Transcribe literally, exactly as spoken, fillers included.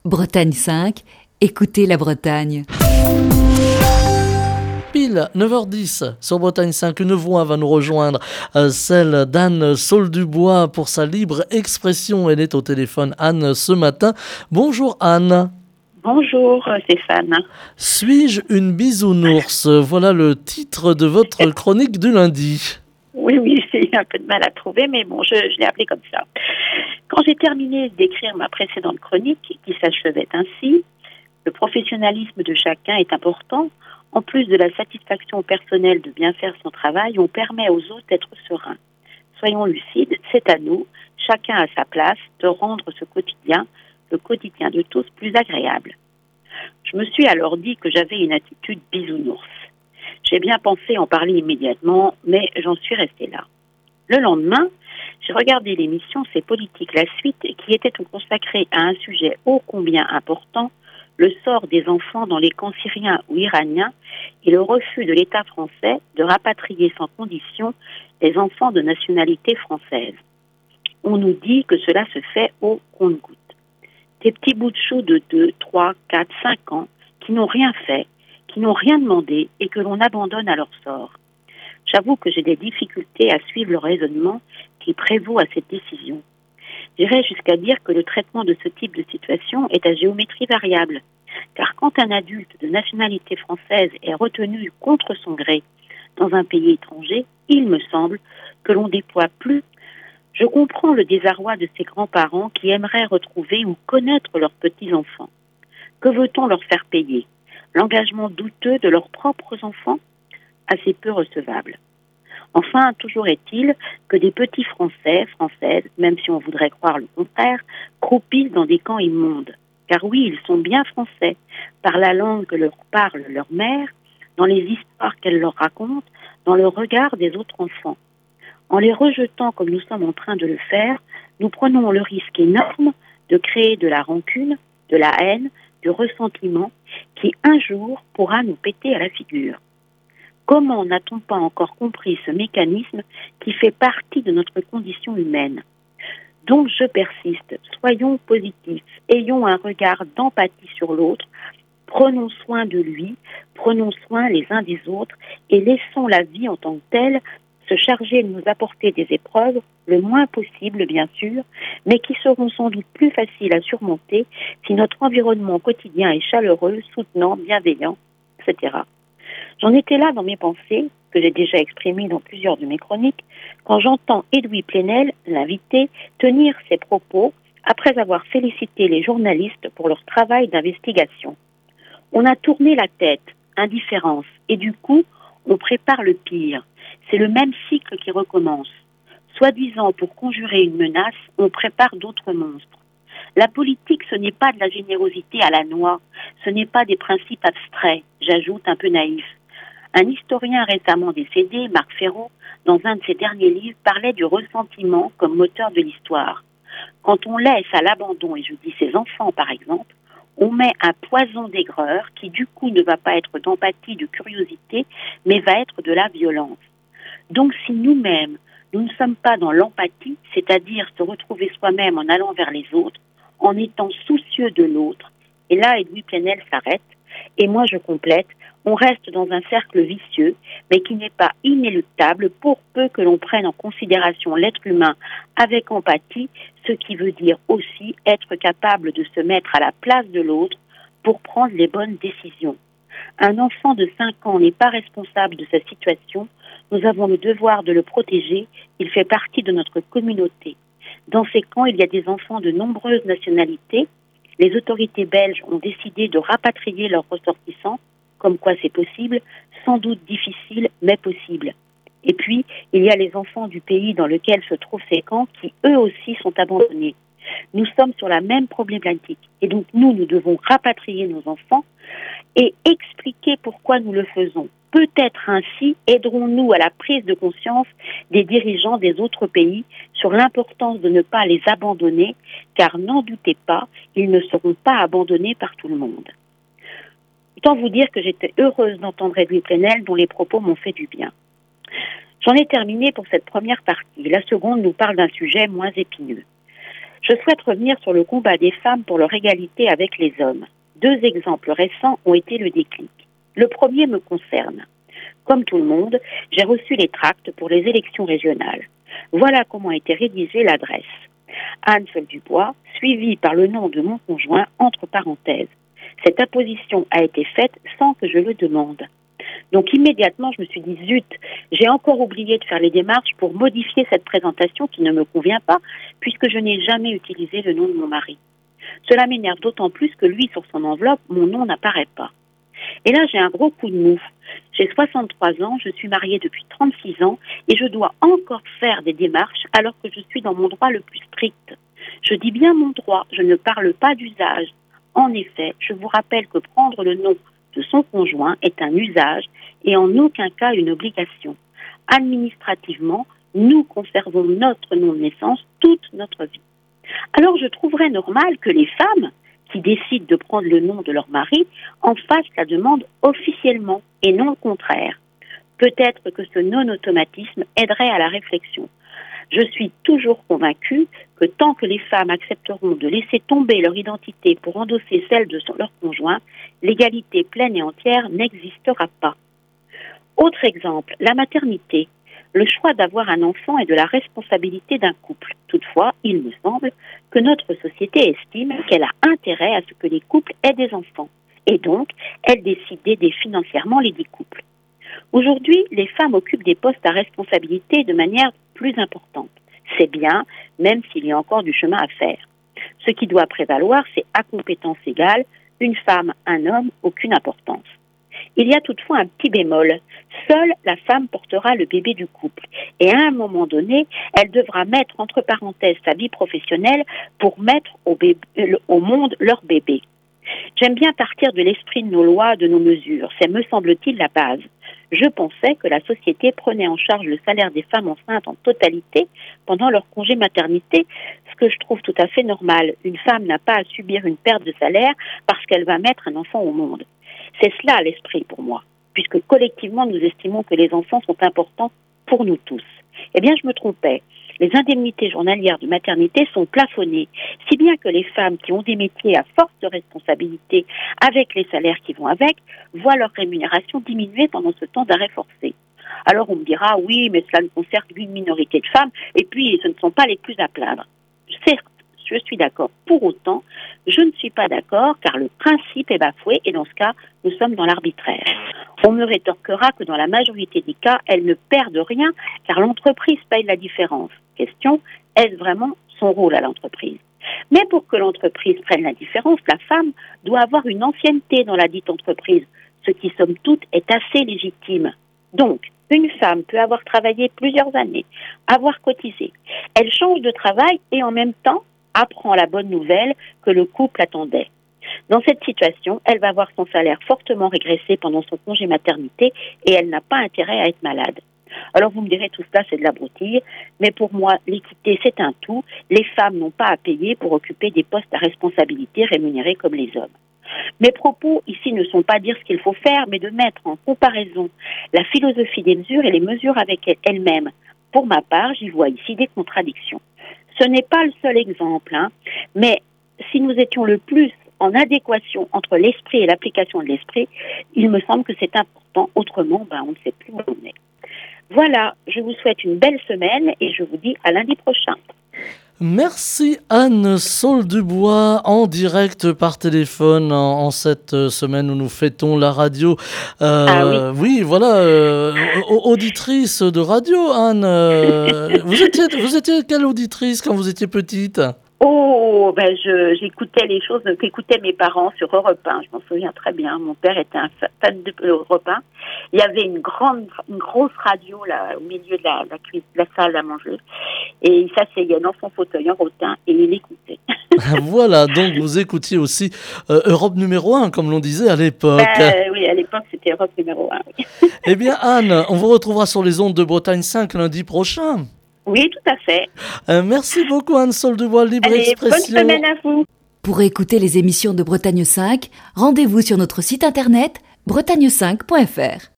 Bretagne cinq, écoutez la Bretagne. Pile neuf heures dix sur Bretagne cinq, une voix va nous rejoindre, euh, celle d'Anne Saul-Dubois pour sa libre expression. Elle est au téléphone, Anne, ce matin. Bonjour Anne. Bonjour Stéphane. Suis-je une bisounours? Voilà le titre de votre chronique du lundi. Oui, oui, j'ai eu un peu de mal à trouver, mais bon, je, je l'ai appelé comme ça. Quand j'ai terminé d'écrire ma précédente chronique, qui s'achevait ainsi, le professionnalisme de chacun est important. En plus de la satisfaction personnelle de bien faire son travail, on permet aux autres d'être sereins. Soyons lucides, c'est à nous, chacun à sa place, de rendre ce quotidien, le quotidien de tous, plus agréable. Je me suis alors dit que j'avais une attitude bisounours. J'ai bien pensé en parler immédiatement, mais j'en suis restée là. Le lendemain, j'ai regardé l'émission C'est politique la suite, qui était consacrée à un sujet ô combien important, le sort des enfants dans les camps syriens ou iraniens et le refus de l'État français de rapatrier sans condition les enfants de nationalité française. On nous dit que cela se fait au compte-gouttes. Des petits bouts de chou de deux, trois, quatre, cinq ans qui n'ont rien fait, qui n'ont rien demandé et que l'on abandonne à leur sort. J'avoue que j'ai des difficultés à suivre le raisonnement qui prévaut à cette décision. J'irais jusqu'à dire que le traitement de ce type de situation est à géométrie variable, car quand un adulte de nationalité française est retenu contre son gré dans un pays étranger, il me semble que l'on déploie plus. Je comprends le désarroi de ces grands-parents qui aimeraient retrouver ou connaître leurs petits-enfants. Que veut-on leur faire payer? L'engagement douteux de leurs propres enfants? Assez peu recevable. Enfin, toujours est-il que des petits Français, Françaises, même si on voudrait croire le contraire, croupissent dans des camps immondes. Car oui, ils sont bien français, par la langue que leur parle leur mère, dans les histoires qu'elle leur raconte, dans le regard des autres enfants. En les rejetant comme nous sommes en train de le faire, nous prenons le risque énorme de créer de la rancune, de la haine, du ressentiment, qui un jour pourra nous péter à la figure. Comment n'a-t-on pas encore compris ce mécanisme qui fait partie de notre condition humaine? Donc je persiste, soyons positifs, ayons un regard d'empathie sur l'autre, prenons soin de lui, prenons soin les uns des autres et laissons la vie en tant que telle se charger de nous apporter des épreuves, le moins possible bien sûr, mais qui seront sans doute plus faciles à surmonter si notre environnement quotidien est chaleureux, soutenant, bienveillant, et cetera. J'en étais là dans mes pensées, que j'ai déjà exprimées dans plusieurs de mes chroniques, quand j'entends Edoui Plenel, l'invité, tenir ses propos après avoir félicité les journalistes pour leur travail d'investigation. On a tourné la tête, indifférence, et du coup, on prépare le pire. C'est le même cycle qui recommence. Soi-disant pour conjurer une menace, on prépare d'autres monstres. La politique, ce n'est pas de la générosité à la noix, ce n'est pas des principes abstraits, j'ajoute un peu naïf. Un historien récemment décédé, Marc Ferraud, dans un de ses derniers livres, parlait du ressentiment comme moteur de l'histoire. Quand on laisse à l'abandon, et je dis ses enfants par exemple, on met un poison d'aigreur qui du coup ne va pas être d'empathie, de curiosité, mais va être de la violence. Donc si nous-mêmes, nous ne sommes pas dans l'empathie, c'est-à-dire se retrouver soi-même en allant vers les autres, en étant soucieux de l'autre, et là Edoui Plenel s'arrête, et moi je complète, on reste dans un cercle vicieux, mais qui n'est pas inéluctable pour peu que l'on prenne en considération l'être humain avec empathie, ce qui veut dire aussi être capable de se mettre à la place de l'autre pour prendre les bonnes décisions. Un enfant de cinq ans n'est pas responsable de sa situation, nous avons le devoir de le protéger, il fait partie de notre communauté. Dans ces camps, il y a des enfants de nombreuses nationalités. Les autorités belges ont décidé de rapatrier leurs ressortissants, comme quoi c'est possible, sans doute difficile, mais possible. Et puis, il y a les enfants du pays dans lequel se trouvent ces camps qui, eux aussi, sont abandonnés. Nous sommes sur la même problématique. Et donc, nous, nous devons rapatrier nos enfants et expliquer pourquoi nous le faisons. Peut-être ainsi aiderons-nous à la prise de conscience des dirigeants des autres pays sur l'importance de ne pas les abandonner, car n'en doutez pas, ils ne seront pas abandonnés par tout le monde. Autant vous dire que j'étais heureuse d'entendre Edoui Plenel, dont les propos m'ont fait du bien. J'en ai terminé pour cette première partie. La seconde nous parle d'un sujet moins épineux. Je souhaite revenir sur le combat des femmes pour leur égalité avec les hommes. Deux exemples récents ont été le déclic. Le premier me concerne. Comme tout le monde, j'ai reçu les tracts pour les élections régionales. Voilà comment a été rédigée l'adresse. Anne Sol-Dubois, suivie par le nom de mon conjoint, entre parenthèses. Cette apposition a été faite sans que je le demande. Donc immédiatement, je me suis dit, zut, j'ai encore oublié de faire les démarches pour modifier cette présentation qui ne me convient pas, puisque je n'ai jamais utilisé le nom de mon mari. Cela m'énerve d'autant plus que lui, sur son enveloppe, mon nom n'apparaît pas. Et là, j'ai un gros coup de mou. J'ai soixante-trois ans, je suis mariée depuis trente-six ans et je dois encore faire des démarches alors que je suis dans mon droit le plus strict. Je dis bien mon droit, je ne parle pas d'usage. En effet, je vous rappelle que prendre le nom de son conjoint est un usage et en aucun cas une obligation. Administrativement, nous conservons notre nom de naissance toute notre vie. Alors je trouverais normal que les femmes qui décident de prendre le nom de leur mari en fassent la demande officiellement et non le contraire. Peut-être que ce non-automatisme aiderait à la réflexion. Je suis toujours convaincue que tant que les femmes accepteront de laisser tomber leur identité pour endosser celle de son, leur conjoint, l'égalité pleine et entière n'existera pas. Autre exemple, la maternité. Le choix d'avoir un enfant est de la responsabilité d'un couple. Toutefois, il me semble que notre société estime qu'elle a intérêt à ce que les couples aient des enfants. Et donc, elle décide d'aider financièrement les dix couples. Aujourd'hui, les femmes occupent des postes à responsabilité de manière plus importante. C'est bien, même s'il y a encore du chemin à faire. Ce qui doit prévaloir, c'est à compétence égale, une femme, un homme, aucune importance. Il y a toutefois un petit bémol. Seule la femme portera le bébé du couple. Et à un moment donné, elle devra mettre entre parenthèses sa vie professionnelle pour mettre au, bébé, au monde leur bébé. J'aime bien partir de l'esprit de nos lois, de nos mesures. C'est, me semble-t-il, la base. Je pensais que la société prenait en charge le salaire des femmes enceintes en totalité pendant leur congé maternité, ce que je trouve tout à fait normal. Une femme n'a pas à subir une perte de salaire parce qu'elle va mettre un enfant au monde. C'est cela l'esprit pour moi, puisque collectivement nous estimons que les enfants sont importants pour nous tous. Eh bien, je me trompais. Les indemnités journalières de maternité sont plafonnées, si bien que les femmes qui ont des métiers à forte responsabilité avec les salaires qui vont avec, voient leur rémunération diminuer pendant ce temps d'arrêt forcé. Alors on me dira, oui, mais cela ne concerne qu'une minorité de femmes, et puis ce ne sont pas les plus à plaindre. Certes, je suis d'accord. Pour autant, je ne suis pas d'accord car le principe est bafoué et dans ce cas, nous sommes dans l'arbitraire. On me rétorquera que dans la majorité des cas, elles ne perdent rien car l'entreprise paye la différence. Question, est-ce vraiment son rôle à l'entreprise ? Mais pour que l'entreprise prenne la différence, la femme doit avoir une ancienneté dans la dite entreprise, ce qui, somme toute, est assez légitime. Donc, une femme peut avoir travaillé plusieurs années, avoir cotisé. Elle change de travail et en même temps, apprend la bonne nouvelle que le couple attendait. Dans cette situation, elle va voir son salaire fortement régressé pendant son congé maternité et elle n'a pas intérêt à être malade. Alors vous me direz, tout cela c'est de la broutille, mais pour moi, l'équité c'est un tout. Les femmes n'ont pas à payer pour occuper des postes à responsabilité rémunérés comme les hommes. Mes propos ici ne sont pas dire ce qu'il faut faire, mais de mettre en comparaison la philosophie des mesures et les mesures avec elles-mêmes. Pour ma part, j'y vois ici des contradictions. Ce n'est pas le seul exemple, hein, mais si nous étions le plus en adéquation entre l'esprit et l'application de l'esprit, il me semble que c'est important. Autrement, ben, on ne sait plus où on est. Voilà, je vous souhaite une belle semaine et je vous dis à lundi prochain. Merci Anne Sol-Dubois en direct par téléphone en, en cette semaine où nous fêtons la radio. Euh, ah oui. oui, voilà, euh, auditrice de radio Anne. Euh, vous étiez, vous étiez quelle auditrice quand vous étiez petite ? Oh, ben je, j'écoutais les choses qu'écoutaient mes parents sur Europe un. Je m'en souviens très bien. Mon père était un fan de Europe un. Il y avait une grande, une grosse radio là au milieu de la, la, de la salle à manger. Et il s'asseyait dans son fauteuil en rotin et il écoutait. Voilà, donc vous écoutiez aussi euh, Europe numéro un, comme l'on disait à l'époque. Ben, oui, à l'époque c'était Europe numéro un. Oui. Eh bien Anne, on vous retrouvera sur les ondes de Bretagne cinq lundi prochain. Oui, tout à fait. Euh, merci beaucoup Anne Sol-Dubois, Libre Allez, Expression. Bonne semaine à vous. Pour écouter les émissions de Bretagne cinq, rendez-vous sur notre site internet bretagne cinq point f r.